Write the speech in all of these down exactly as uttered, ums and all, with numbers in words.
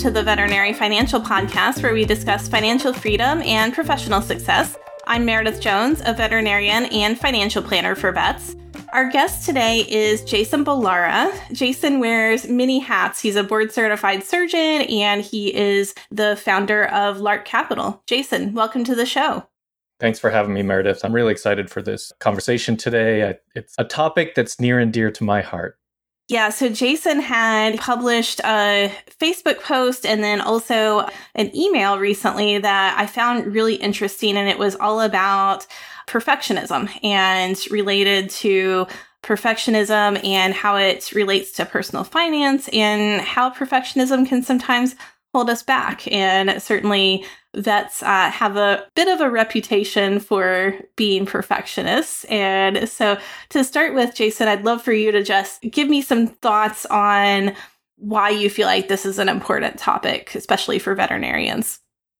to the Veterinary Financial Podcast, where we discuss financial freedom and professional success. I'm Meredith Jones, a veterinarian and financial planner for vets. Our guest today is Jason Bollara. Jason wears many hats. He's a board-certified surgeon, and he is the founder of Lark Capital. Jason, welcome to the show. Thanks for having me, Meredith. I'm really excited for this conversation today. I, it's a topic that's near and dear to my heart. Yeah, so Jason had published a Facebook post and then also an email recently that I found really interesting, and it was all about perfectionism and related to perfectionism and how it relates to personal finance and how perfectionism can sometimes hold us back. And certainly vets uh, have a bit of a reputation for being perfectionists. And so to start with, Jason, I'd love for you to just give me some thoughts on why you feel like this is an important topic, especially for veterinarians.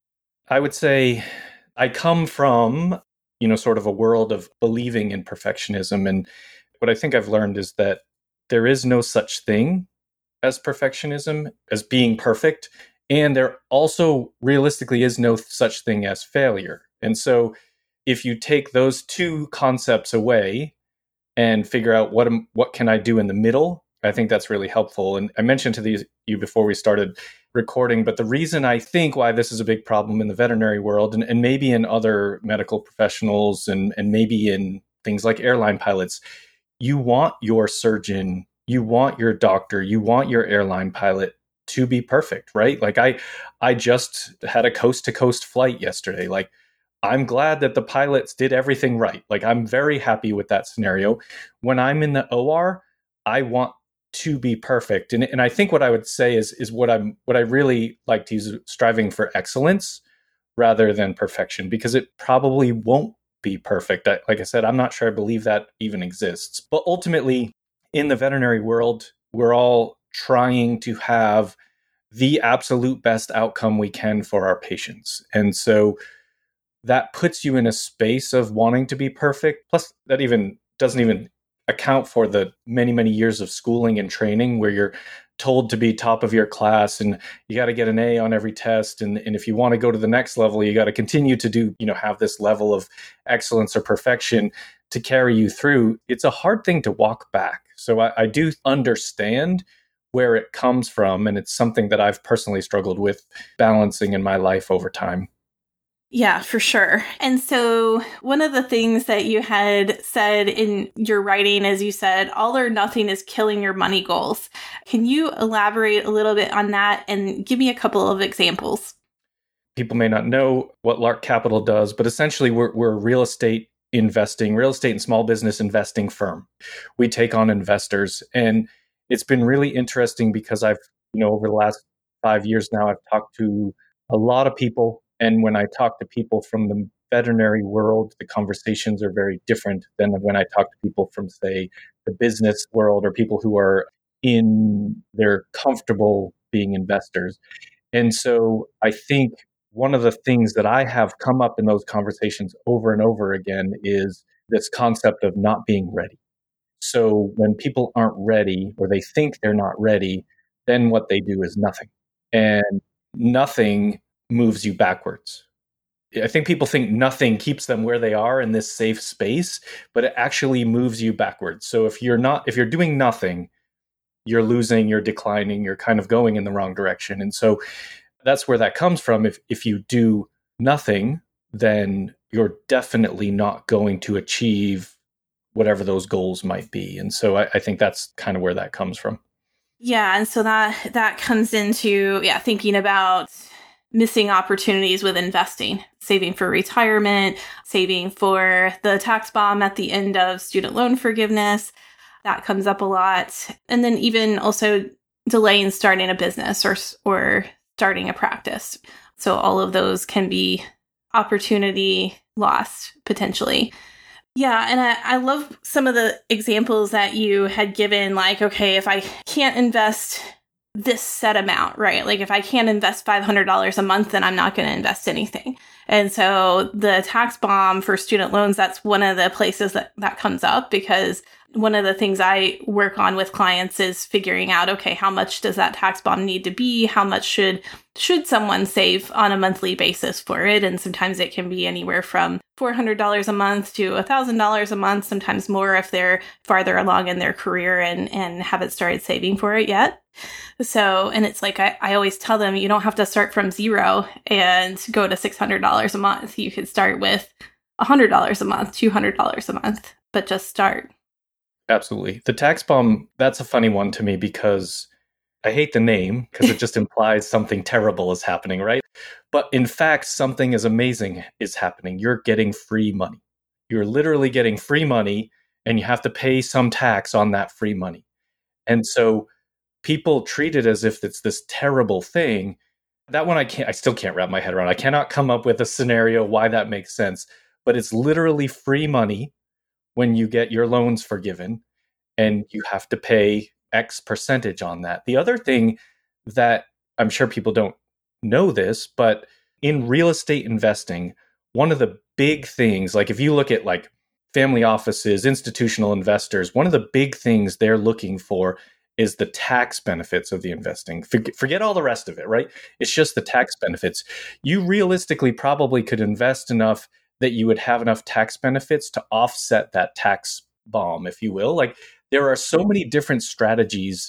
I would say I come from, you know, sort of a world of believing in perfectionism. And what I think I've learned is that there is no such thing as perfectionism, as being perfect. And there also realistically is no such thing as failure. And so if you take those two concepts away and figure out what am, what can I do in the middle, I think that's really helpful. And I mentioned to these, you before we started recording, but the reason I think why this is a big problem in the veterinary world and, and maybe in other medical professionals and, and maybe in things like airline pilots, you want your surgeon, you want your doctor, you want your airline pilot to be perfect, right? Like I, I just had a coast to coast flight yesterday. Like I'm glad that the pilots did everything right. Like I'm very happy with that scenario. When I'm in the O R, I want to be perfect. And, and I think what I would say is, is what I'm, what I really like to use, striving for excellence rather than perfection, because it probably won't be perfect. I, like I said, I'm not sure I believe that even exists. But ultimately in the veterinary world, we're all trying to have the absolute best outcome we can for our patients. And so that puts you in a space of wanting to be perfect. Plus, that even doesn't even account for the many, many years of schooling and training where you're told to be top of your class and you got to get an A on every test. And, and if you want to go to the next level, you got to continue to do, you know, have this level of excellence or perfection to carry you through. It's a hard thing to walk back. So I, I do understand where it comes from. And it's something that I've personally struggled with balancing in my life over time. Yeah, for sure. And so one of the things that you had said in your writing is you said, all or nothing is killing your money goals. Can you elaborate a little bit on that and give me a couple of examples? People may not know what Lark Capital does, but essentially we're, we're a real estate investing, real estate and small business investing firm. We take on investors, and it's been really interesting because I've, you know, over the last five years now, I've talked to a lot of people. And when I talk to people from the veterinary world, the conversations are very different than when I talk to people from, say, the business world or people who are in, they're comfortable being investors. And so I think one of the things that I have come up in those conversations over and over again is this concept of not being ready. So when people aren't ready or they think they're not ready, then what they do is nothing. And nothing moves you backwards. I think people think nothing keeps them where they are in this safe space, but it actually moves you backwards. So if you're not, if you're doing nothing, you're losing, you're declining, you're kind of going in the wrong direction. And so that's where that comes from. If if you do nothing, then you're definitely not going to achieve whatever those goals might be. And so I, I think that's kind of where that comes from. Yeah. And so that that comes into, yeah, thinking about missing opportunities with investing, saving for retirement, saving for the tax bomb at the end of student loan forgiveness. That comes up a lot. And then even also delaying starting a business or or starting a practice. So all of those can be opportunity lost potentially. Yeah. And I, I love some of the examples that you had given, like, okay, if I can't invest this set amount, right? Like if I can't invest five hundred dollars a month, then I'm not going to invest anything. And so the tax bomb for student loans, that's one of the places that that comes up, because one of the things I work on with clients is figuring out, okay, how much does that tax bomb need to be? How much should should someone save on a monthly basis for it? And sometimes it can be anywhere from four hundred dollars a month to one thousand dollars a month, sometimes more if they're farther along in their career and, and haven't started saving for it yet. So, and it's like, I, I always tell them, you don't have to start from zero and go to six hundred dollars a month. You could start with one hundred dollars a month, two hundred dollars a month, but just start. Absolutely. The tax bomb, that's a funny one to me because I hate the name because it just implies something terrible is happening, right? But in fact, something as amazing is happening. You're getting free money. You're literally getting free money, and you have to pay some tax on that free money. And so people treat it as if it's this terrible thing. That one I can't, I still can't wrap my head around. I cannot come up with a scenario why that makes sense, but it's literally free money when you get your loans forgiven, and you have to pay X percentage on that. The other thing that I'm sure people don't know this, but in real estate investing, one of the big things, like if you look at like family offices, institutional investors, one of the big things they're looking for is the tax benefits of the investing. Forget, forget all the rest of it, right? It's just the tax benefits. You realistically probably could invest enough that you would have enough tax benefits to offset that tax bomb, if you will. Like there are so many different strategies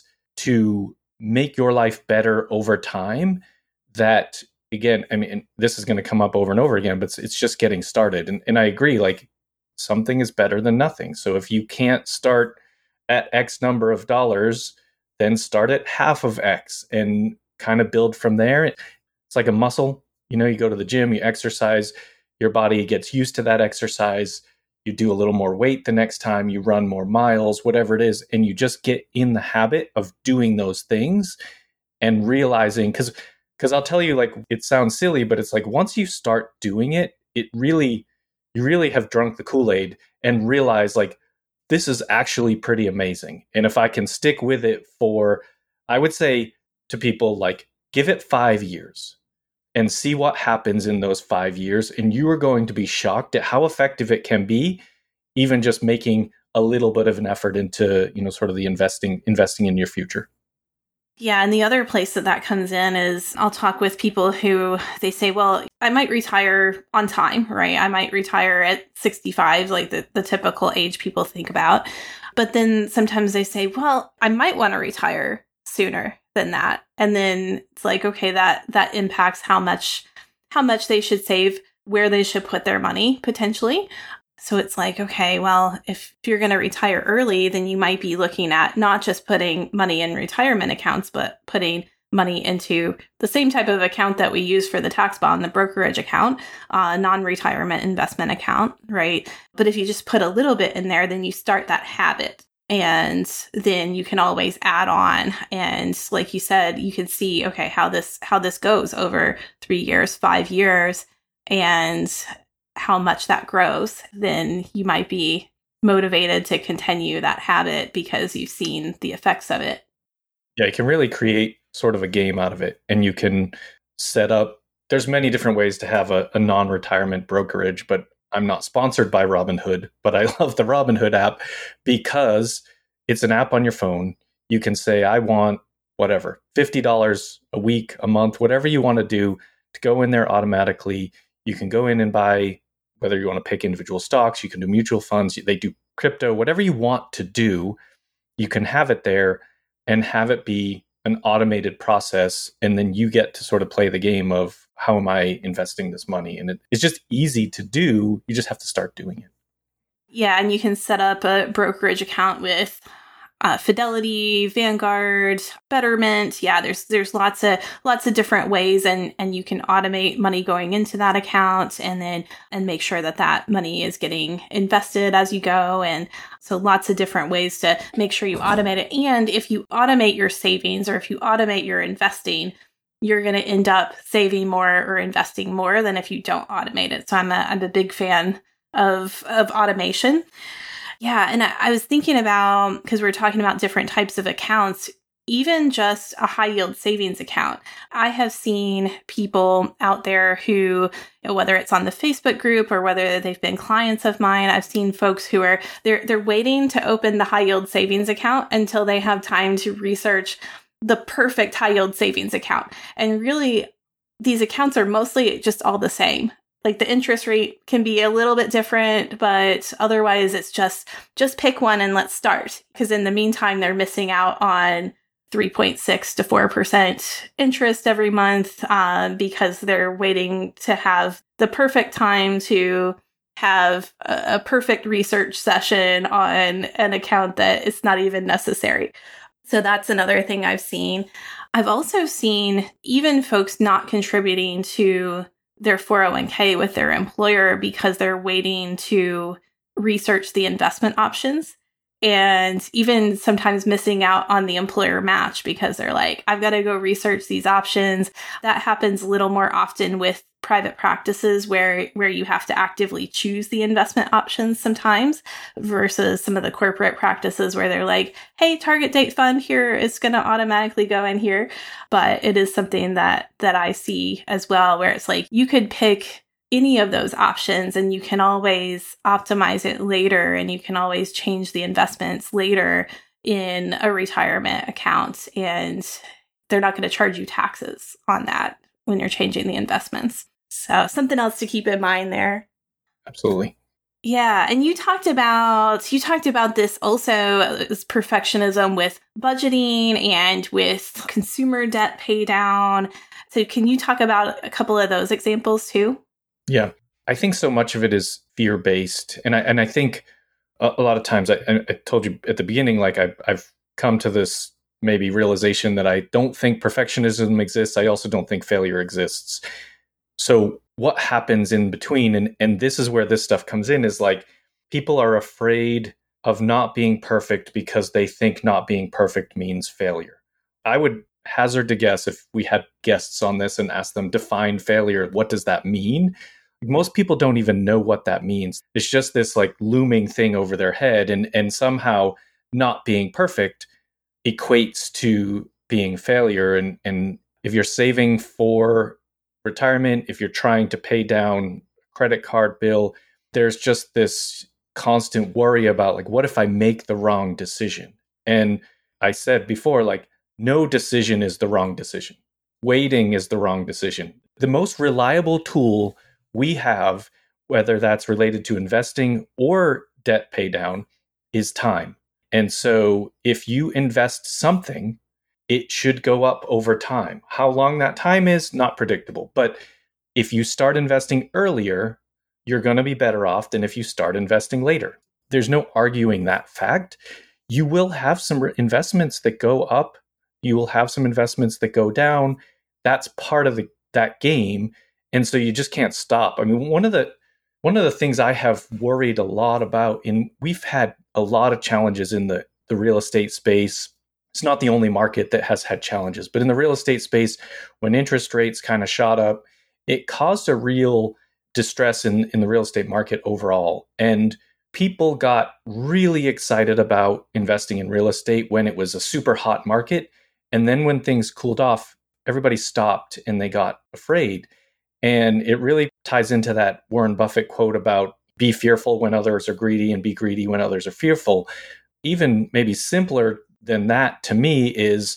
to make your life better over time that, again, I mean, this is going to come up over and over again, but it's, it's just getting started. And, and I agree, like something is better than nothing. So if you can't start at X number of dollars, then start at half of X and kind of build from there. It's like a muscle. You know, you go to the gym, you exercise, your body gets used to that exercise. You do a little more weight the next time, you run more miles, whatever it is, and you just get in the habit of doing those things and realizing, because because I'll tell you, like, it sounds silly, but it's like once you start doing it, it really, you really have drunk the Kool-Aid and realize like, this is actually pretty amazing. And if I can stick with it for, I would say to people, like, give it five years. And see what happens in those five years. And you are going to be shocked at how effective it can be, even just making a little bit of an effort into, you know, sort of the investing, investing in your future. Yeah. And the other place that that comes in is I'll talk with people who they say, well, I might retire on time, right? I might retire at sixty-five, like the, the typical age people think about. But then sometimes they say, well, I might want to retire sooner than that. And then it's like, okay, that that impacts how much how much they should save, where they should put their money potentially. So it's like, okay, well, if you're going to retire early, then you might be looking at not just putting money in retirement accounts, but putting money into the same type of account that we use for the tax bond, the brokerage account, uh, non-retirement investment account, right? But if you just put a little bit in there, then you start that habit. And then you can always add on. And like you said, you can see, okay, how this how this goes over three years, five years, and how much that grows. Then you might be motivated to continue that habit because you've seen the effects of it. Yeah, you can really create sort of a game out of it. And you can set up, there's many different ways to have a, a non-retirement brokerage, but I'm not sponsored by Robinhood, but I love the Robinhood app because it's an app on your phone. You can say, I want whatever, fifty dollars a week, a month, whatever you want to do to go in there automatically. You can go in and buy, whether you want to pick individual stocks, you can do mutual funds, they do crypto, whatever you want to do, you can have it there and have it be an automated process. And then you get to sort of play the game of, how am I investing this money? And it, it's just easy to do. You just have to start doing it. Yeah. And you can set up a brokerage account with uh, Fidelity, Vanguard, Betterment. Yeah, there's there's lots of lots of different ways, and and you can automate money going into that account, and then and make sure that that money is getting invested as you go. And so lots of different ways to make sure you automate it. And if you automate your savings, or if you automate your investing, you're going to end up saving more or investing more than if you don't automate it. So I'm a I'm a big fan of of automation. Yeah, and I, I was thinking about, because we're talking about different types of accounts, even just a high yield savings account. I have seen people out there who, you know, whether it's on the Facebook group or whether they've been clients of mine, I've seen folks who are, they're, they're waiting to open the high yield savings account until they have time to research the perfect high yield savings account. And really, these accounts are mostly just all the same. Like the interest rate can be a little bit different, but otherwise it's just, just pick one and let's start. Because in the meantime, they're missing out on three point six to four percent interest every month um, because they're waiting to have the perfect time to have a, a perfect research session on an account that is not even necessary. So that's another thing I've seen. I've also seen even folks not contributing to their four oh one k with their employer because they're waiting to research the investment options, and even sometimes missing out on the employer match because they're like, I've got to go research these options. That happens a little more often with private practices where, where you have to actively choose the investment options sometimes versus some of the corporate practices where they're like, hey, target date fund here is going to automatically go in here. But it is something that, that I see as well, where it's like, you could pick any of those options and you can always optimize it later and you can always change the investments later in a retirement account. And they're not going to charge you taxes on that when you're changing the investments. So something else to keep in mind there. Absolutely. Yeah. And you talked about, you talked about this also, this perfectionism with budgeting and with consumer debt pay down. So can you talk about a couple of those examples too? Yeah. I think so much of it is fear-based. And I, and I think a, a lot of times, I, I told you at the beginning, like I, I've come to this maybe realization that I don't think perfectionism exists. I also don't think failure exists. So what happens in between, and, and this is where this stuff comes in, is like people are afraid of not being perfect because they think not being perfect means failure. I would hazard to guess, if we had guests on this and asked them define failure, what does that mean? Most people don't even know what that means. It's just this like looming thing over their head, and and somehow not being perfect equates to being failure. And and if you're saving for retirement, if you're trying to pay down a credit card bill, there's just this constant worry about like, what if I make the wrong decision? And I said before, like, no decision is the wrong decision. Waiting is the wrong decision. The most reliable tool we have, whether that's related to investing or debt pay down, is time. And so if you invest something, it should go up over time. How long that time is, not predictable. But if you start investing earlier, you're going to be better off than if you start investing later. There's no arguing that fact. You will have some investments that go up. You will have some investments that go down. That's part of the, that game. And so you just can't stop. I mean, one of the one of the things I have worried a lot about, and we've had a lot of challenges in the, the real estate space. It's not the only market that has had challenges, but in the real estate space, when interest rates kind of shot up, it caused a real distress in, in the real estate market overall. And people got really excited about investing in real estate when it was a super hot market. And then when things cooled off, everybody stopped and they got afraid. And it really ties into that Warren Buffett quote about be fearful when others are greedy and be greedy when others are fearful. Even maybe simpler than that to me is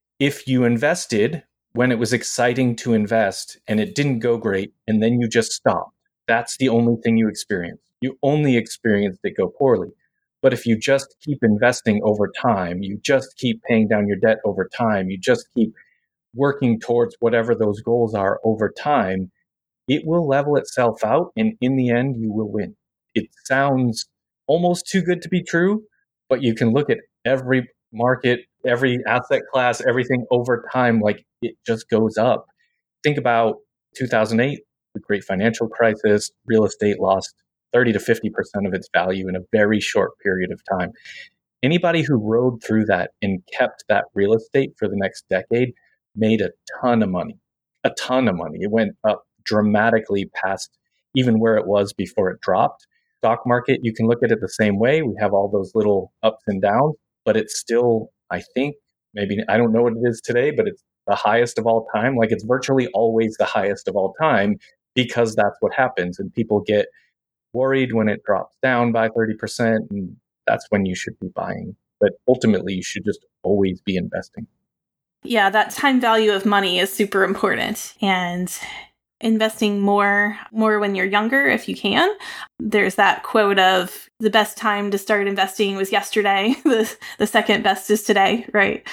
if you invested when it was exciting to invest and it didn't go great and then you just stopped, that's the only thing you experienced. You only experienced it go poorly. But if you just keep investing over time, you just keep paying down your debt over time, you just keep working towards whatever those goals are over time, it will level itself out. And in the end, you will win. It sounds almost too good to be true, but you can look at every market, every asset class, everything over time, like it just goes up. Think about two thousand eight, the great financial crisis. Real estate lost thirty to fifty percent of its value in a very short period of time. Anybody who rode through that and kept that real estate for the next decade made a ton of money, a ton of money. It went up dramatically past even where it was before it dropped. Stock market, you can look at it the same way. We have all those little ups and downs, but it's still, I think, Maybe I don't know what it is today, but it's the highest of all time. Like it's virtually always the highest of all time because that's what happens. And people get worried when it drops down by thirty percent. And that's when you should be buying. But ultimately, you should just always be investing. Yeah, that time value of money is super important. And investing more more when you're younger if you can. There's that quote of the best time to start investing was yesterday. The the second best is today, right?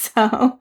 So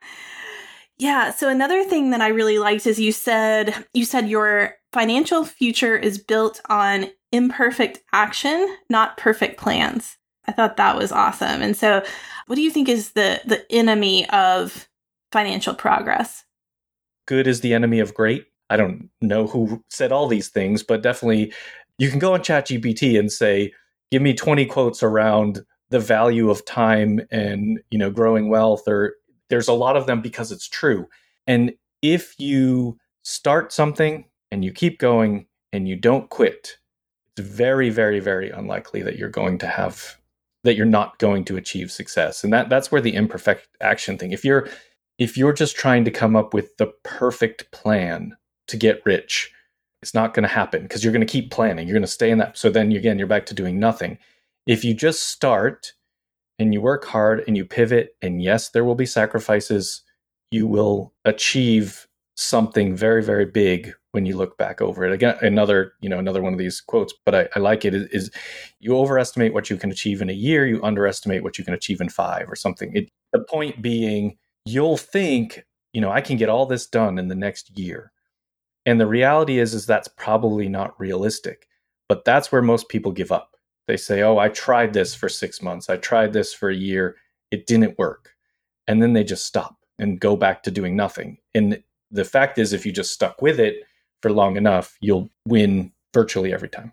yeah, so another thing that I really liked is you said you said your financial future is built on imperfect action, not perfect plans. I thought that was awesome. And so what do you think is the the enemy of financial progress? Good is the enemy of great. I don't know who said all these things, but definitely you can go on ChatGPT and say, give me twenty quotes around the value of time and, you know, growing wealth, or there's a lot of them because it's true. And if you start something and you keep going and you don't quit, it's very, very, very unlikely that you're going to have, that you're not going to achieve success. And that that's where the imperfect action thing, if you're, if you're just trying to come up with the perfect plan to get rich, it's not going to happen because you're going to keep planning. You're going to stay in that. So then again, you're back to doing nothing. If you just start and you work hard and you pivot, and yes, there will be sacrifices, you will achieve something very, very big when you look back over it. Again, another, you know, another one of these quotes, but I, I like it is, is you overestimate what you can achieve in a year, you underestimate what you can achieve in five or something. It, the point being, you'll think, you know, I can get all this done in the next year. And the reality is, is that's probably not realistic. But that's where most people give up. They say, oh, I tried this for six months. I tried this for a year. It didn't work. And then they just stop and go back to doing nothing. And the fact is, if you just stuck with it for long enough, you'll win virtually every time.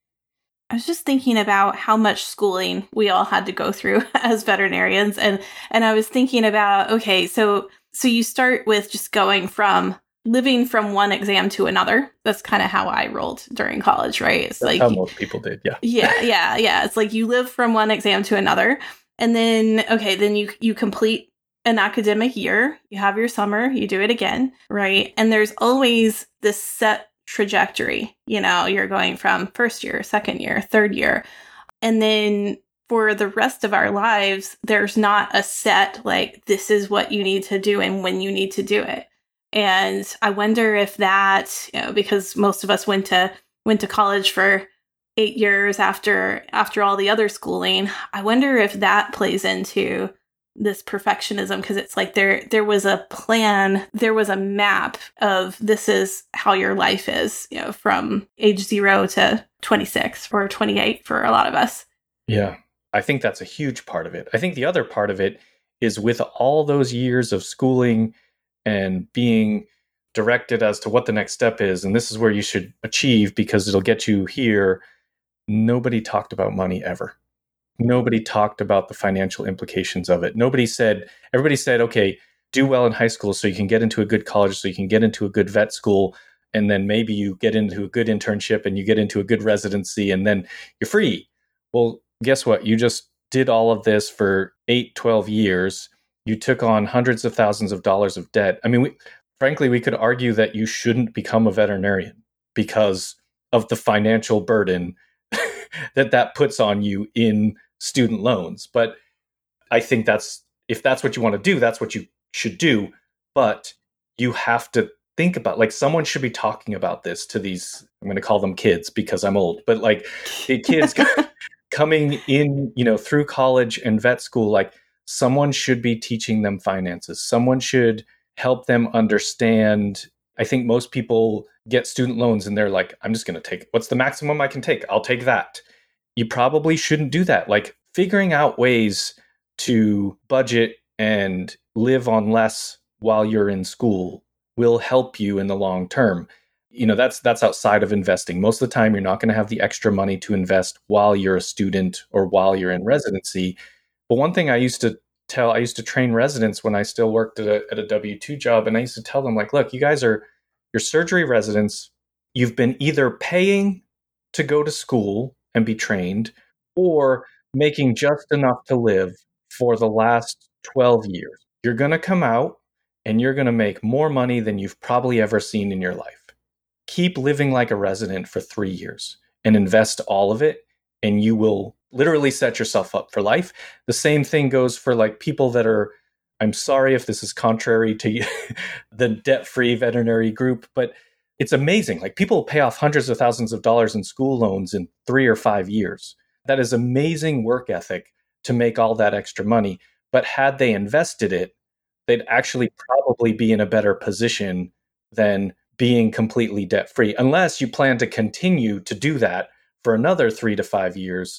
I was just thinking about how much schooling we all had to go through as veterinarians. And, and I was thinking about, okay, so, so you start with just going from living from one exam to another. That's kind of how I rolled during college, right? It's That's like how most people did. Yeah. Yeah. Yeah. Yeah. It's like you live from one exam to another. And then, okay, then you, you complete an academic year, you have your summer, you do it again, right? And there's always this set trajectory. You know, you're going from first year, second year, third year. And then for the rest of our lives, there's not a set, like, this is what you need to do and when you need to do it. And I wonder if that, you know, because most of us went to went to college for eight years after after all the other schooling, I wonder if that plays into this perfectionism, because it's like there there was a plan, there was a map of this is how your life is, you know, from age zero to twenty-six or twenty-eight for a lot of us. Yeah, I think that's a huge part of it. I think the other part of it is with all those years of schooling and being directed as to what the next step is, and this is where you should achieve because it'll get you here. Nobody talked about money ever. Nobody talked about the financial implications of it. Nobody said, everybody said, okay, do well in high school so you can get into a good college, so you can get into a good vet school, and then maybe you get into a good internship and you get into a good residency and then you're free. Well, guess what? You just did all of this for eight, twelve years. You took on hundreds of thousands of dollars of debt. I mean, we, frankly, we could argue that you shouldn't become a veterinarian because of the financial burden that that puts on you in student loans. But I think that's, if that's what you want to do, that's what you should do. But you have to think about, like, someone should be talking about this to these, I'm going to call them kids because I'm old, but like the kids coming in, you know, through college and vet school, like someone should be teaching them finances. Someone should help them understand. I think most people get student loans and they're like, I'm just going to take, what's the maximum I can take? I'll take that. You probably shouldn't do that. Like figuring out ways to budget and live on less while you're in school will help you in the long term. You know, that's that's outside of investing. Most of the time, you're not going to have the extra money to invest while you're a student or while you're in residency. But one thing I used to tell, I used to train residents when I still worked at a, at a W two job. And I used to tell them, like, look, you guys are, you're surgery residents. You've been either paying to go to school and be trained or making just enough to live for the last twelve years. you're going to come out and you're going to make more money than you've probably ever seen in your life. Keep living like a resident for three years and invest all of it, and you will literally set yourself up for life. The same thing goes for like people that are, I'm sorry if this is contrary to the debt-free veterinary group, but it's amazing. Like people pay off hundreds of thousands of dollars in school loans in three or five years. That is amazing work ethic to make all that extra money. But had they invested it, they'd actually probably be in a better position than being completely debt-free, unless you plan to continue to do that for another three to five years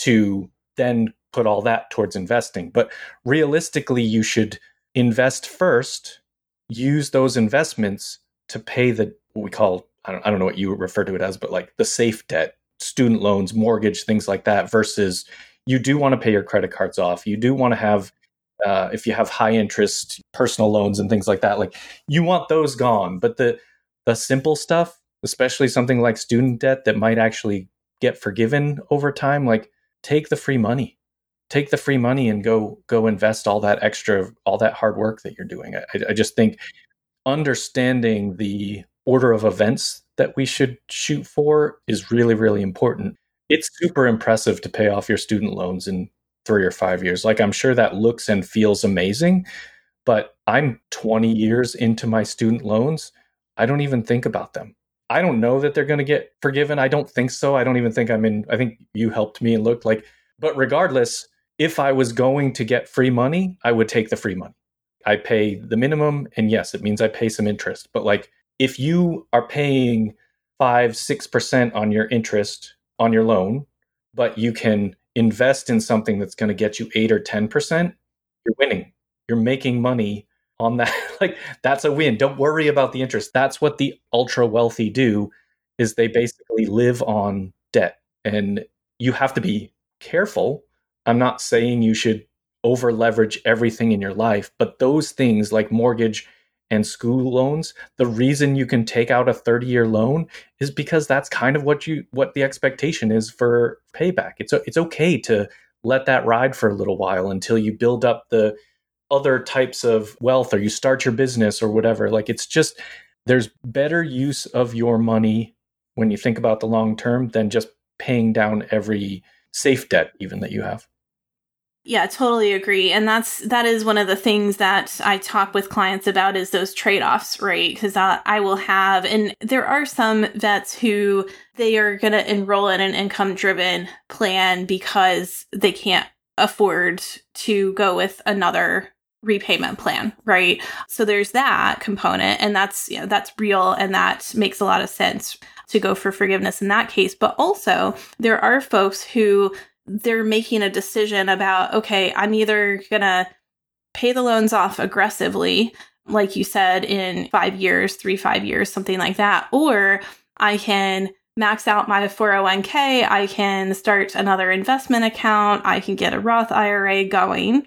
to then put all that towards investing. But realistically, you should invest first, use those investments to pay the, what we call, I don't, I don't know what you refer to it as, but like the safe debt, student loans, mortgage, things like that, versus you do want to pay your credit cards off. You do want to have, uh, if you have high interest personal loans and things like that, like you want those gone. But the, the simple stuff, especially something like student debt that might actually get forgiven over time, like take the free money, take the free money and go, go invest all that extra, all that hard work that you're doing. I, I just think understanding the order of events that we should shoot for is really, really important. It's super impressive to pay off your student loans in three or five years. Like I'm sure that looks and feels amazing, but I'm twenty years into my student loans. I don't even think about them. I don't know that they're going to get forgiven. I don't think so. I don't even think I'm in, I think you helped me and looked like, but regardless, if I was going to get free money, I would take the free money. I pay the minimum, and yes, it means I pay some interest. But like, if you are paying five, six percent on your interest on your loan, but you can invest in something that's going to get you eight or ten percent, you're winning. You're making money on that. Like that's a win. Don't worry about the interest. That's what the ultra wealthy do, is they basically live on debt, and you have to be careful. I'm not saying you should over leverage everything in your life, but those things like mortgage and school loans, the reason you can take out a thirty year loan is because that's kind of what you, what the expectation is for payback. It's, it's okay to let that ride for a little while until you build up the other types of wealth, or you start your business or whatever. Like it's just, there's better use of your money when you think about the long term than just paying down every safe debt even that you have. Yeah, totally agree. And that's, that is one of the things that I talk with clients about, is those trade-offs, right? Because I, I will have, and there are some vets who they are going to enroll in an income-driven plan because they can't afford to go with another repayment plan, right? So there's that component, and that's, you know, that's real, and that makes a lot of sense to go for forgiveness in that case. But also there are folks who they're making a decision about, okay, I'm either going to pay the loans off aggressively, like you said, in five years, three, five years, something like that, or I can max out my four oh one k, I can start another investment account, I can get a Roth I R A going.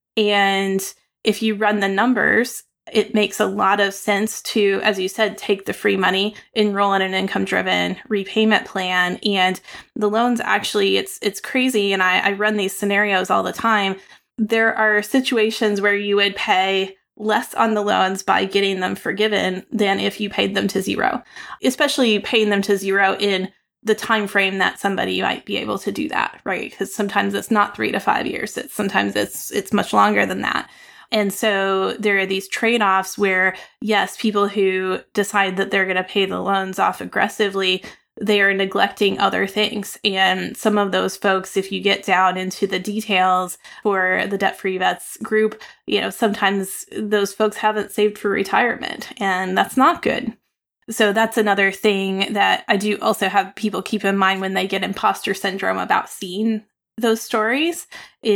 And if you run the numbers, it makes a lot of sense to, as you said, take the free money, enroll in an income-driven repayment plan. And the loans actually, it's it's crazy. And I, I run these scenarios all the time. There are situations where you would pay less on the loans by getting them forgiven than if you paid them to zero, especially paying them to zero in the time frame that somebody might be able to do that, right? Because sometimes it's not three to five years. It's sometimes it's it's much longer than that. And so there are these trade-offs where, yes, people who decide that they're going to pay the loans off aggressively, they are neglecting other things. And some of those folks, if you get down into the details for the Debt-Free Vets group, you know, sometimes those folks haven't saved for retirement, and that's not good. So that's another thing that I do also have people keep in mind when they get imposter syndrome about seeing those stories,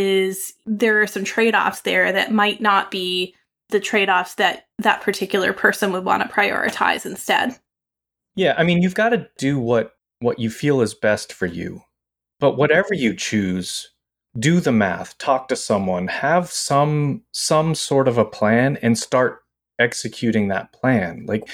is there are some trade-offs there that might not be the trade-offs that that particular person would want to prioritize instead. Yeah, I mean, you've got to do what what you feel is best for you. But whatever you choose, do the math, talk to someone, have some some sort of a plan, and start executing that plan. Like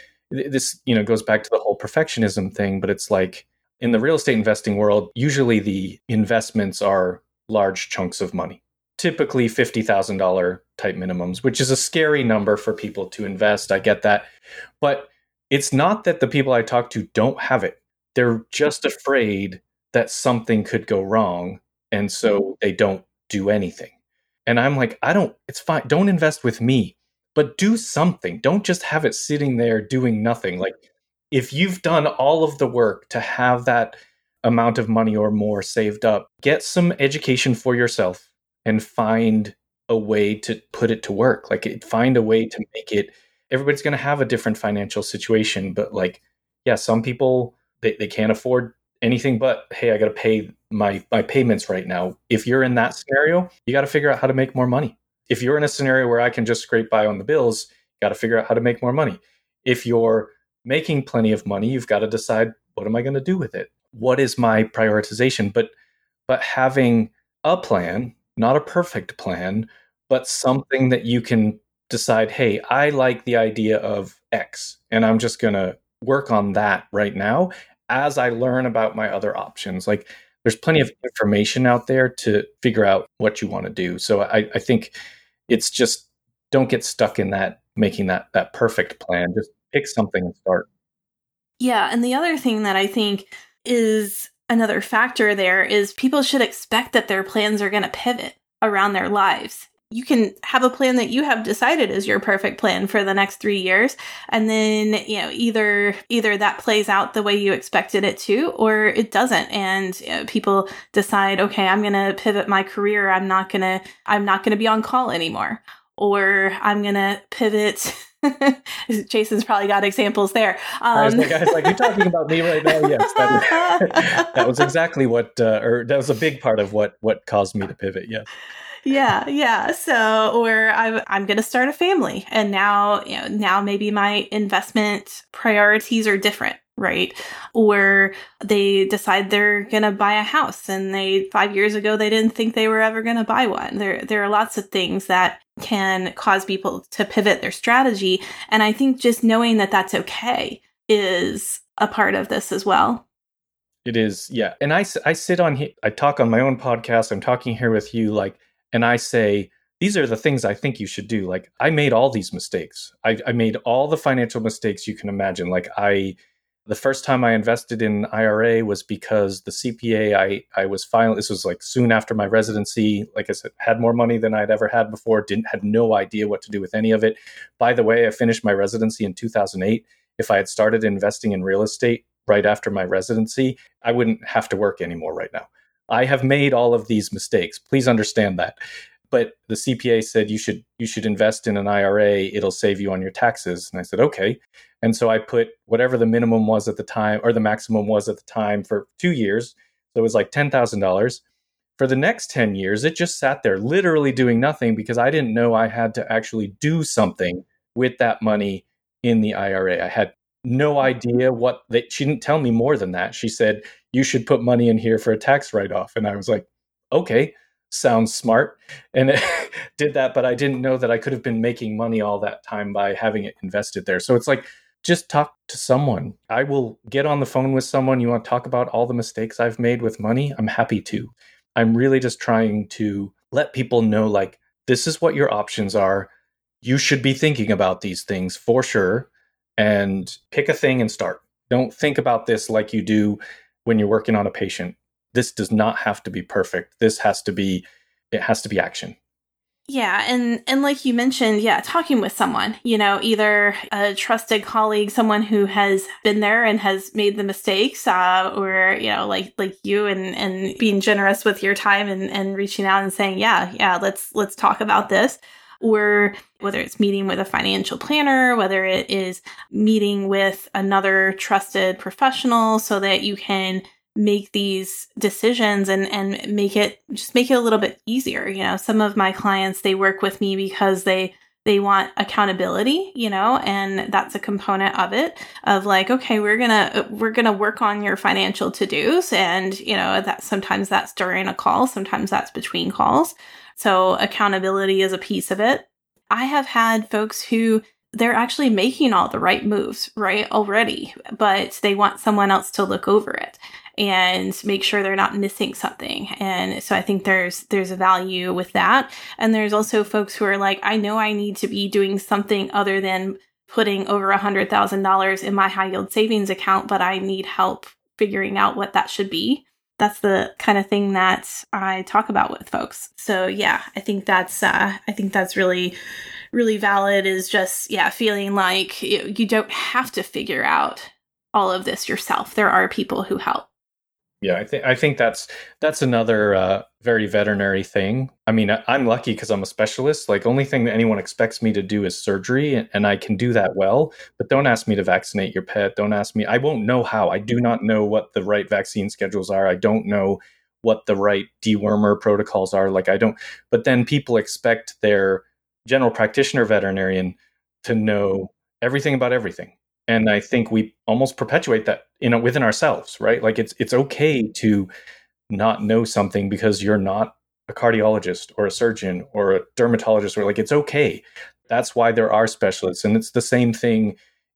this, you know, goes back to the whole perfectionism thing, but it's like in the real estate investing world, usually the investments are large chunks of money, typically fifty thousand dollars type minimums, which is a scary number for people to invest. I get that. But it's not that the people I talk to don't have it. They're just afraid that something could go wrong. And so they don't do anything. And I'm like, I don't, it's fine. Don't invest with me, but do something. Don't just have it sitting there doing nothing. Like, if you've done all of the work to have that amount of money or more saved up, get some education for yourself and find a way to put it to work. Like, find a way to make it, everybody's going to have a different financial situation, but like, yeah, some people, they, they can't afford anything but, hey, I got to pay my, my payments right now. If you're in that scenario, you got to figure out how to make more money. If you're in a scenario where I can just scrape by on the bills, you got to figure out how to make more money. If you're making plenty of money, you've got to decide, what am I going to do with it? What is my prioritization? But, but having a plan, not a perfect plan, but something that you can decide, hey, I like the idea of X, and I'm just going to work on that right now as I learn about my other options. Like, there's plenty of information out there to figure out what you want to do. So I, I think it's just, don't get stuck in that, making that that perfect plan. Just pick something and start. Yeah. And the other thing that I think is another factor there is people should expect that their plans are going to pivot around their lives. You can have a plan that you have decided is your perfect plan for the next three years. And then, you know, either, either that plays out the way you expected it to, or it doesn't. And you know, people decide, okay, I'm going to pivot my career. I'm not going to, I'm not going to be on call anymore, or I'm going to pivot. Jason's probably got examples there. Um, I was like, I was like, you're talking about me right now. Yes, that, that was exactly what, uh, or that was a big part of what, what caused me to pivot. Yes. Yeah, yeah. So, or I'm I'm going to start a family, and now, you know, now maybe my investment priorities are different, right? Or they decide they're going to buy a house, and they five years ago they didn't think they were ever going to buy one. There there are lots of things that can cause people to pivot their strategy, and I think just knowing that that's okay is a part of this as well. It is, yeah. And I I sit on here, I talk on my own podcast. I'm talking here with you, like. And I say, these are the things I think you should do. Like, I made all these mistakes. I, I made all the financial mistakes you can imagine. Like, I, the first time I invested in I R A was because the C P A I, I was filing, this was like soon after my residency. Like I said, had more money than I'd ever had before, didn't, had no idea what to do with any of it. By the way, I finished my residency in two thousand eight. If I had started investing in real estate right after my residency, I wouldn't have to work anymore right now. I have made all of these mistakes. Please understand that. But the C P A said you should you should invest in an I R A. It'll save you on your taxes. And I said, okay. And so I put whatever the minimum was at the time, or the maximum was at the time, for two years. So it was like ten thousand dollars. For the next ten years, it just sat there literally doing nothing, because I didn't know I had to actually do something with that money in the I R A. I had no idea what they, she didn't tell me more than that. She said, you should put money in here for a tax write-off. And I was like, okay, sounds smart. And it did that, but I didn't know that I could have been making money all that time by having it invested there. So it's like, just talk to someone. I will get on the phone with someone. You want to talk about all the mistakes I've made with money? I'm happy to. I'm really just trying to let people know, like, this is what your options are. You should be thinking about these things for sure. And pick a thing and start. Don't think about this like you do when you're working on a patient. This does not have to be perfect. This has to be, it has to be action. Yeah. And, and like you mentioned, yeah, talking with someone, you know, either a trusted colleague, someone who has been there and has made the mistakes, uh, or, you know, like, like you, and, and being generous with your time and, and reaching out and saying, yeah, yeah, let's, let's talk about this. Or whether it's meeting with a financial planner, whether it is meeting with another trusted professional so that you can make these decisions and, and make it, just make it a little bit easier. You know, some of my clients, they work with me because they, they want accountability, you know, and that's a component of it, of like, okay, we're going to, we're going to work on your financial to-dos. And, you know, that sometimes that's during a call, sometimes that's between calls. So accountability is a piece of it. I have had folks who they're actually making all the right moves, right, already, but they want someone else to look over it. and make sure they're not missing something. And so I think there's there's a value with that. And there's also folks who are like, I know I need to be doing something other than putting over one hundred thousand dollars in my high yield savings account, but I need help figuring out what that should be. That's the kind of thing that I talk about with folks. So yeah, I think that's uh, I think that's really, really valid, is just, yeah, feeling like you, you don't have to figure out all of this yourself. There are people who help. Yeah, I think I think that's that's another uh, very veterinary thing. I mean, I, I'm lucky because I'm a specialist. Like, only thing that anyone expects me to do is surgery, and, and I can do that well. But don't ask me to vaccinate your pet. Don't ask me. I won't know how. I do not know what the right vaccine schedules are. I don't know what the right dewormer protocols are. Like, I don't. But then people expect their general practitioner veterinarian to know everything about everything. And I think we almost perpetuate that, you know, within ourselves, right? Like, it's it's okay to not know something because you're not a cardiologist or a surgeon or a dermatologist, or like, it's okay. That's why there are specialists. And it's the same thing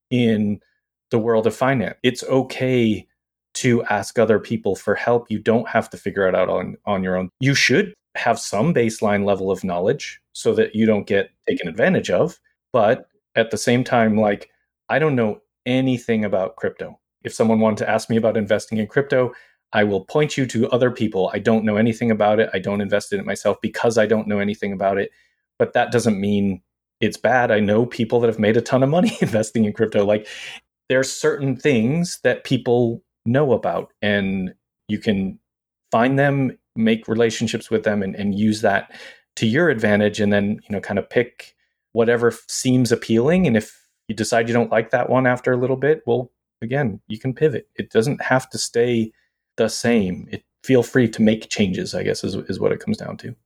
in the world of finance. It's okay to ask other people for help. You don't have to figure it out on, on your own. You should have some baseline level of knowledge so that you don't get taken advantage of. But at the same time, like, I don't know anything about crypto. If someone wanted to ask me about investing in crypto, I will point you to other people. I don't know anything about it. I don't invest in it myself because I don't know anything about it. But that doesn't mean it's bad. I know people that have made a ton of money investing in crypto. Like, there's certain things that people know about, and you can find them, make relationships with them, and, and use that to your advantage. And then, you know, kind of pick whatever seems appealing. And if you decide you don't like that one after a little bit, well, again, you can pivot. It doesn't have to stay the same. It, feel free to make changes, I guess, is, is what it comes down to.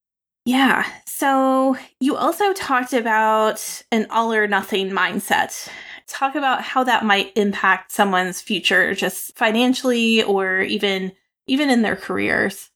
Yeah. So you also talked about an all or nothing mindset. Talk about how that might impact someone's future, just financially or even even in their careers.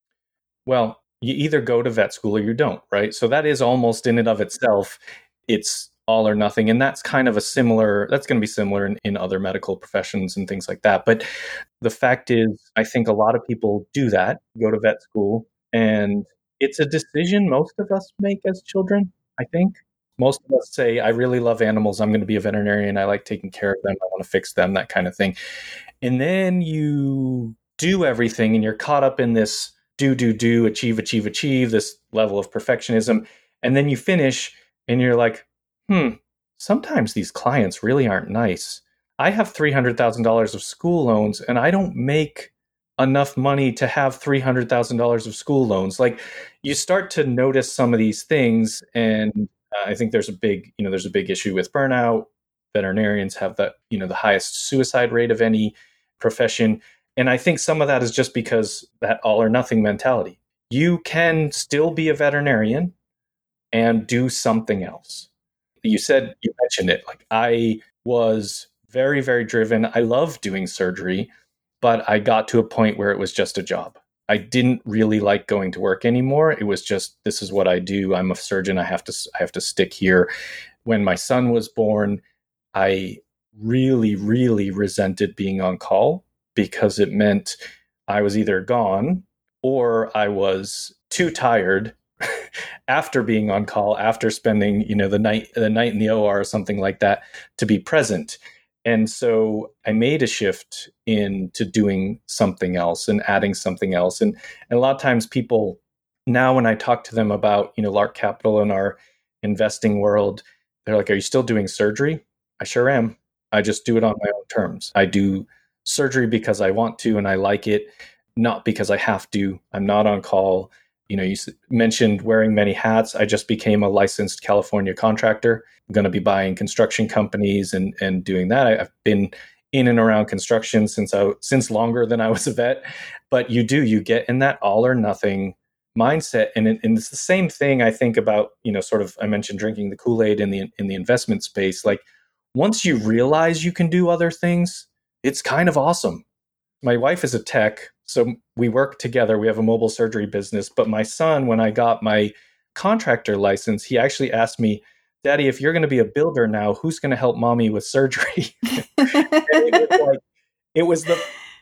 Well, you either go to vet school or you don't, right? So that is almost in and of itself, it's all or nothing. And that's kind of a similar, that's going to be similar in, in other medical professions and things like that. But the fact is, I think a lot of people do that, go to vet school, and it's a decision most of us make as children, I think. Most of us say, I really love animals. I'm going to be a veterinarian. I like taking care of them. I want to fix them, that kind of thing. And then you do everything and you're caught up in this do, do, do, achieve, achieve, achieve, this level of perfectionism. And then you finish and you're like, hmm, sometimes these clients really aren't nice. I have three hundred thousand dollars of school loans and I don't make enough money to have three hundred thousand dollars of school loans. Like, you start to notice some of these things. And uh, I think there's a big, you know, there's a big issue with burnout. Veterinarians have the, you know, the highest suicide rate of any profession. And I think some of that is just because that all or nothing mentality. You can still be a veterinarian and do something else. You said, you mentioned it, like, I was very, very driven. I love doing surgery, but I got to a point where it was just a job. I didn't really like going to work anymore. It was just, this is what I do. I'm a surgeon. I have to, I have to stick here. When my son was born, I really, really resented being on call because it meant I was either gone or I was too tired after being on call, after spending, you know, the night, the night in the O R or something like that, to be present. And so I made a shift into doing something else and adding something else. And, and a lot of times people now, when I talk to them about, you know, Lark Capital and our investing world, they're like, are you still doing surgery? I sure am. I just do it on my own terms. I do surgery because I want to and I like it, not because I have to. I'm not on call. You know, you mentioned wearing many hats. I just became a licensed California contractor. I'm going to be buying construction companies and and doing that. I, I've been in and around construction since I since longer than I was a vet. But you do, you get in that all or nothing mindset, and, it, and it's the same thing I think about. You know, sort of, I mentioned drinking the Kool-Aid in the in the investment space. Like, once you realize you can do other things, it's kind of awesome. My wife is a tech, so we work together. We have a mobile surgery business. But my son, when I got my contractor license, he actually asked me, Daddy, if you're going to be a builder now, who's going to help mommy with surgery? And it was like, it was the,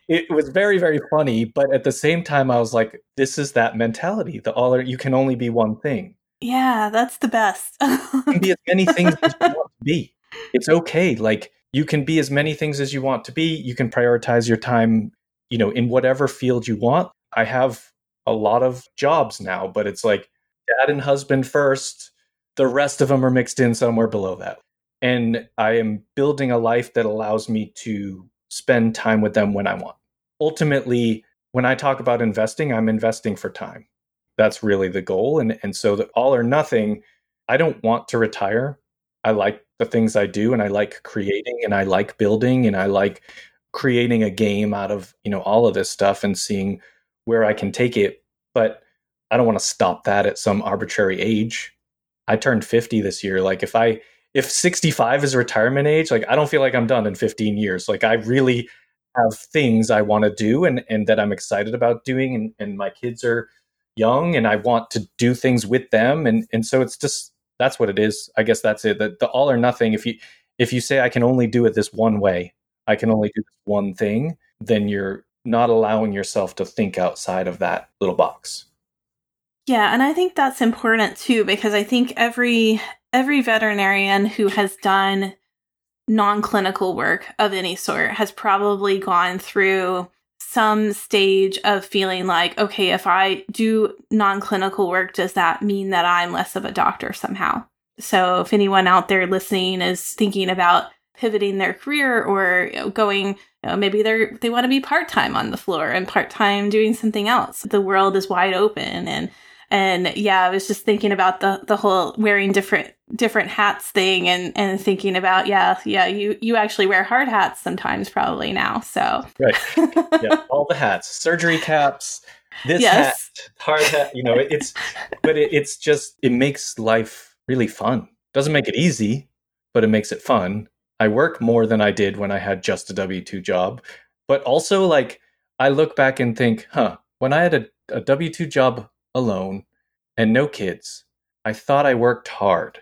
it was very, very funny. But at the same time, I was like, this is that mentality. The all or, you can only be one thing. Yeah, that's the best. You can be as many things as you want to be. It's okay. Like, you can be as many things as you want to be. You can prioritize your time, you know, in whatever field you want. I have a lot of jobs now, but it's like dad and husband first. The rest of them are mixed in somewhere below that. And I am building a life that allows me to spend time with them when I want. Ultimately, when I talk about investing, I'm investing for time. That's really the goal. And, and so the all or nothing, I don't want to retire. I like the things I do, and I like creating, and I like building, and I like creating a game out of, you know, all of this stuff and seeing where I can take it. But I don't want to stop that at some arbitrary age. I turned fifty this year. Like if I, if sixty-five is retirement age, like I don't feel like I'm done in fifteen years. Like I really have things I want to do and, and that I'm excited about doing. And, and my kids are young and I want to do things with them. And, and so it's just, that's what it is. I guess that's it. The, the all or nothing. If you, if you say I can only do it this one way, I can only do this one thing, then you're not allowing yourself to think outside of that little box. Yeah, and I think that's important too, because I think every every veterinarian who has done non-clinical work of any sort has probably gone through some stage of feeling like, okay, if I do non-clinical work, does that mean that I'm less of a doctor somehow? So if anyone out there listening is thinking about pivoting their career or, you know, going, you know, maybe they're they want to be part-time on the floor and part-time doing something else. The world is wide open. And And yeah, I was just thinking about the, the whole wearing different different hats thing and, and thinking about, yeah, yeah, you, you actually wear hard hats sometimes probably now. So right. Yeah, all the hats, surgery caps, this yes. hat, hard hat, you know, it, it's, but it, it's just, it makes life really fun. Doesn't make it easy, but it makes it fun. I work more than I did when I had just a W two job, but also like I look back and think, huh, when I had a, a W two job alone and no kids, I thought I worked hard.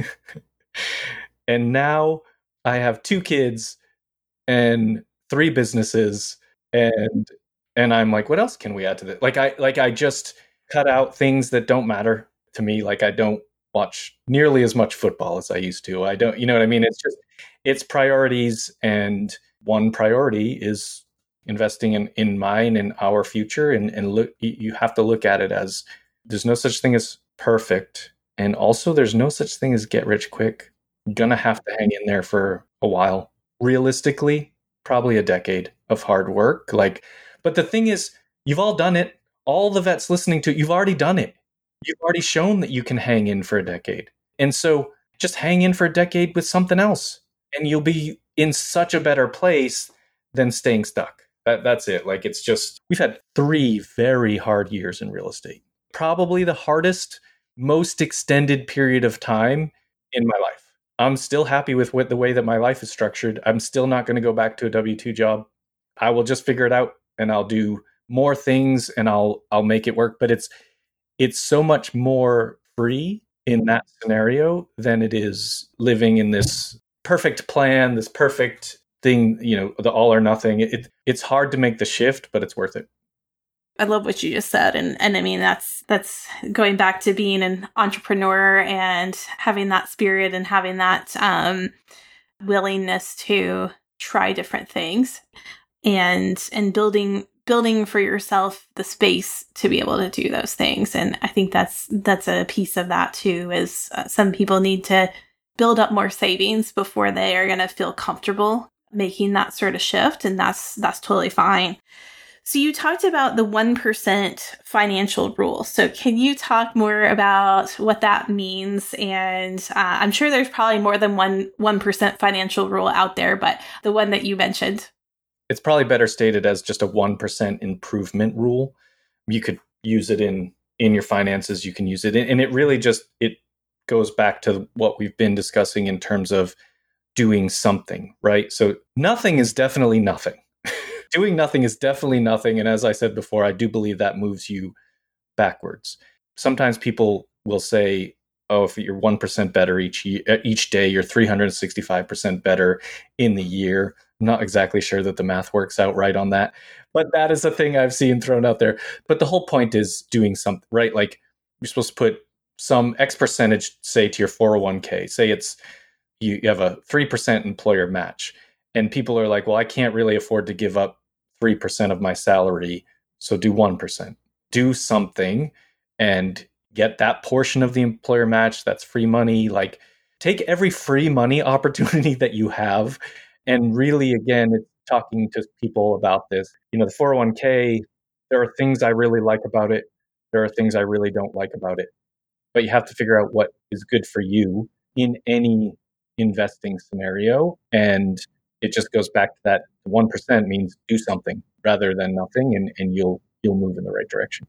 And now I have two kids and three businesses and and I'm like, what else can we add to this? Like I like I just cut out things that don't matter to me. Like I don't watch nearly as much football as I used to. I don't, you know what I mean? It's just it's priorities, and one priority is investing in, in mine and our future. And, and look, you have to look at it as there's no such thing as perfect. And also there's no such thing as get rich quick. You're going to have to hang in there for a while. Realistically, probably a decade of hard work. Like, but the thing is, you've all done it. All the vets listening to it, you've already done it. You've already shown that you can hang in for a decade. And so just hang in for a decade with something else, and you'll be in such a better place than staying stuck. That, that's it. Like, it's just, we've had three very hard years in real estate. Probably the hardest, most extended period of time in my life. I'm still happy with what, the way that my life is structured. I'm still not going to go back to a W two job. I will just figure it out, and I'll do more things, and I'll I'll make it work. But it's it's so much more free in that scenario than it is living in this perfect plan, this perfect thing, you know, the all or nothing. It, it's hard to make the shift, but it's worth it. I love what you just said. And, and I mean, that's, that's going back to being an entrepreneur and having that spirit and having that um, willingness to try different things and, and building, building for yourself the space to be able to do those things. And I think that's, that's a piece of that too, is uh, some people need to build up more savings before they are going to feel comfortable making that sort of shift. And that's, that's totally fine. So you talked about the one percent financial rule. So can you talk more about what that means? And uh, I'm sure there's probably more than one one percent financial rule out there, but the one that you mentioned. It's probably better stated as just a one percent improvement rule. You could use it in, in your finances. You can use it in, and it really just, it goes back to what we've been discussing in terms of doing something, right? So nothing is definitely nothing. Doing nothing is definitely nothing. And as I said before, I do believe that moves you backwards. Sometimes people will say, oh, if you're one percent better each year, each day, you're three hundred sixty-five percent better in the year. I'm not exactly sure that the math works out right on that, but that is a thing I've seen thrown out there. But the whole point is doing something, right? Like you're supposed to put some X percentage, say, to your four oh one k. Say it's you, you have a three percent employer match, and people are like, well, I can't really afford to give up three percent of my salary, so do one percent. Do something and get that portion of the employer match. That's free money. Like take every free money opportunity that you have. And really, again, it's talking to people about this. You know, the four oh one k, there are things I really like about it. There are things I really don't like about it. But you have to figure out what is good for you in any investing scenario. And it just goes back to that one percent means do something rather than nothing, and, and you'll you'll move in the right direction.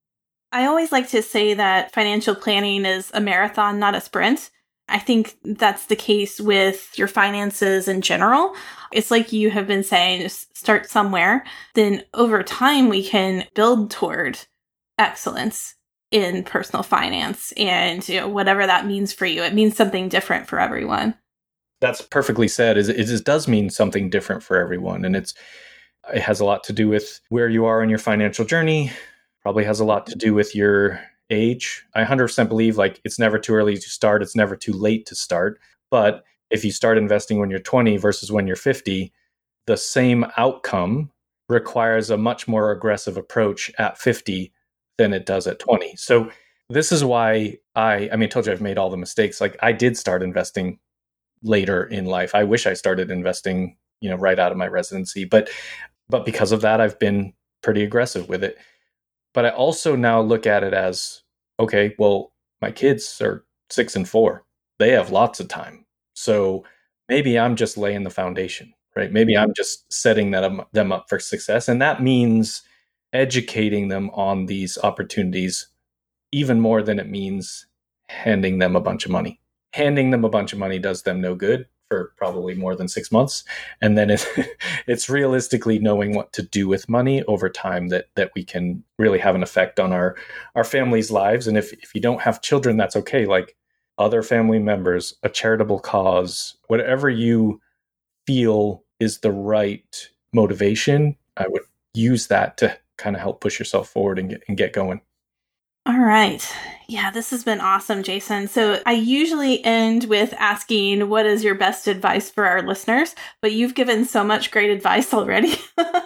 I always like to say that financial planning is a marathon, not a sprint. I think that's the case with your finances in general. It's like you have been saying, just start somewhere. Then over time, we can build toward excellence in personal finance, and you know, whatever that means for you. It means something different for everyone. That's perfectly said. It, it does mean something different for everyone. And it's it has a lot to do with where you are in your financial journey, probably has a lot to do with your age. I one hundred percent believe like it's never too early to start. It's never too late to start. But if you start investing when you're twenty versus when you're fifty, the same outcome requires a much more aggressive approach at fifty than it does at twenty. So this is why I, I mean, I told you I've made all the mistakes. Like I did start investing later in life. I wish I started investing, you know, right out of my residency, but, but because of that, I've been pretty aggressive with it. But I also now look at it as, okay, well, my kids are six and four. They have lots of time. So maybe I'm just laying the foundation, right? Maybe I'm just setting them, them up for success. And that means educating them on these opportunities even more than it means handing them a bunch of money. Handing them a bunch of money does them no good for probably more than six months. And then it, it's realistically knowing what to do with money over time that that we can really have an effect on our, our families' lives. And if, if you don't have children, that's okay. Like other family members, a charitable cause, whatever you feel is the right motivation, I would use that to kind of help push yourself forward and get, and get going. All right. Yeah, this has been awesome, Jason. So I usually end with asking, what is your best advice for our listeners? But you've given so much great advice already.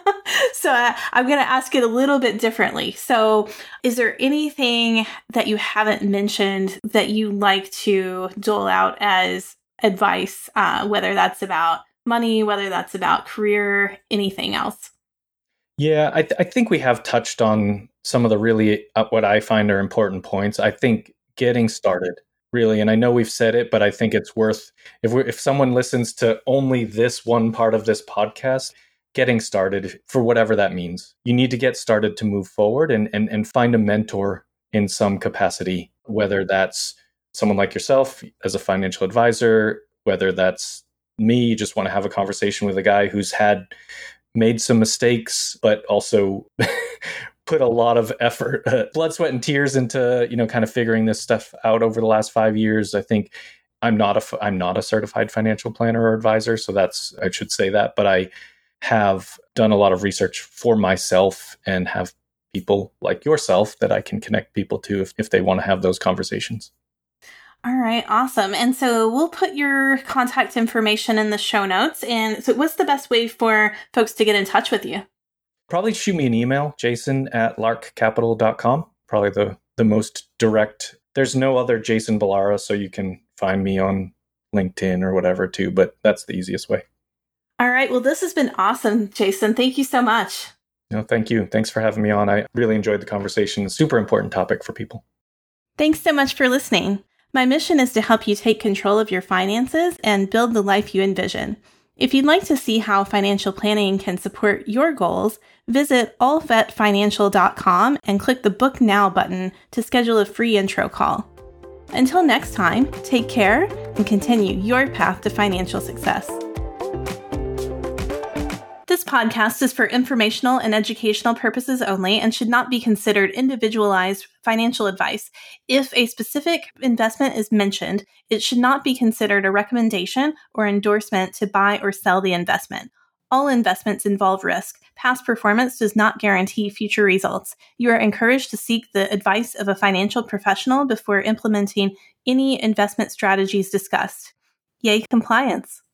So uh, I'm going to ask it a little bit differently. So is there anything that you haven't mentioned that you like to dole out as advice, uh, whether that's about money, whether that's about career, anything else? Yeah, I, th- I think we have touched on some of the really, uh, what I find are important points. I think getting started, really, and I know we've said it, but I think it's worth, if we if someone listens to only this one part of this podcast, getting started for whatever that means. You need to get started to move forward and, and, and find a mentor in some capacity, whether that's someone like yourself as a financial advisor, whether that's me, you just want to have a conversation with a guy who's had made some mistakes, but also put a lot of effort, uh, blood, sweat, and tears into, you know, kind of figuring this stuff out over the last five years. I think I'm not a, I'm not a certified financial planner or advisor. So that's, I should say that, but I have done a lot of research for myself and have people like yourself that I can connect people to if, if they want to have those conversations. All right, awesome. And so we'll put your contact information in the show notes. And so what's the best way for folks to get in touch with you? Probably shoot me an email, jason at lark capital dot com. Probably the, the most direct. There's no other Jason Ballara, so you can find me on LinkedIn or whatever too, but that's the easiest way. All right. Well, this has been awesome, Jason. Thank you so much. No, thank you. Thanks for having me on. I really enjoyed the conversation. Super important topic for people. Thanks so much for listening. My mission is to help you take control of your finances and build the life you envision. If you'd like to see how financial planning can support your goals, visit olvet financial dot com and click the Book Now button to schedule a free intro call. Until next time, take care and continue your path to financial success. This podcast is for informational and educational purposes only and should not be considered individualized financial advice. If a specific investment is mentioned, it should not be considered a recommendation or endorsement to buy or sell the investment. All investments involve risk. Past performance does not guarantee future results. You are encouraged to seek the advice of a financial professional before implementing any investment strategies discussed. Yay, compliance.